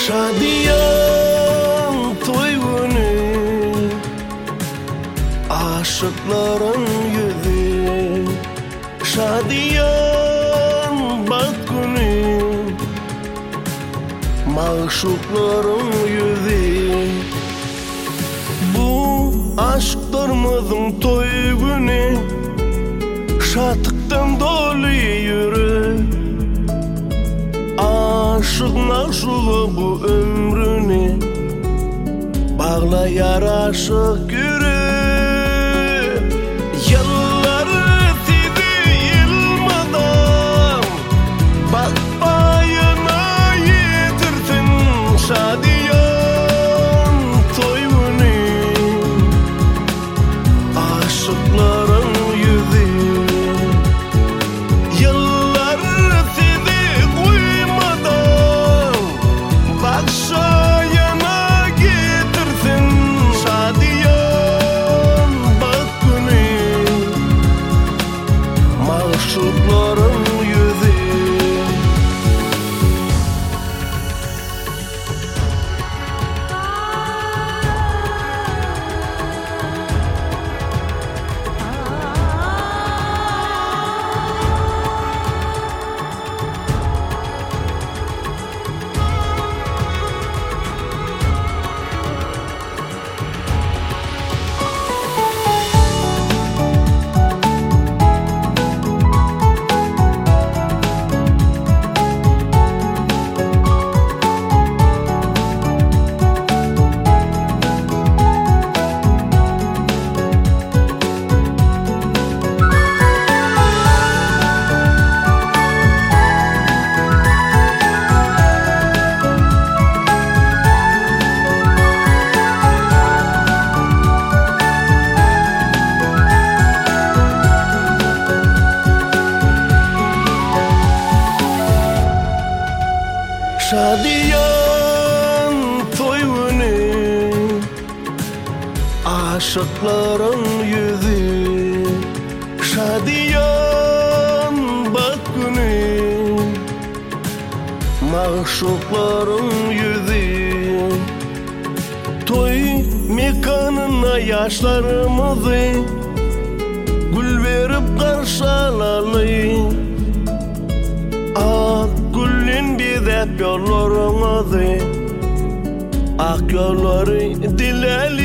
Şadiyan toy günü, aşıkların yüzü. Şadiyan bak günü, maşukların yüzü. Bu aşklarımızın toy günü, şatıktan dolu yürü. Aşık maşuğu bu ömrünü, bağlayar aşık yürü. Yılları sizi yılmadan bakmayana yetirsin. Şadiyan toy günü, aşıkların yüzü. Yılları sizi uymadan bakşayana getirsin. Şadiyan bak günü, maşukların yüzü. Şadiyan toy günü, aşıkların yüzü. Şadiyan bak günü, maşukların yüzü. Toy mekanına yaşlarımızı gül verip karşılayalım. Ak gülün bizep yollarımızı, ak yolları dileyelim.